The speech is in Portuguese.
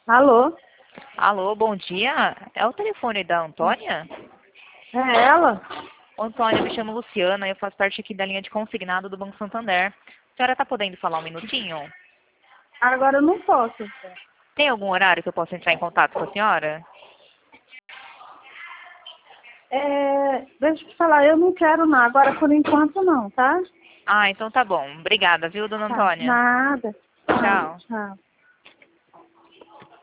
Alô? Alô, bom dia. É o telefone da Antônia? É ela? Antônia, eu me chamo Luciana, eu faço parte aqui da linha de consignado do Banco Santander. A senhora está podendo falar um minutinho? Agora eu não posso. Tem algum horário que eu possa entrar em contato com a senhora? Deixa eu te falar, eu não quero não. Agora por enquanto não, tá? Ah, então tá bom. Obrigada, viu, dona Tá. Antônia? Nada. Tá, Tchau. tchau.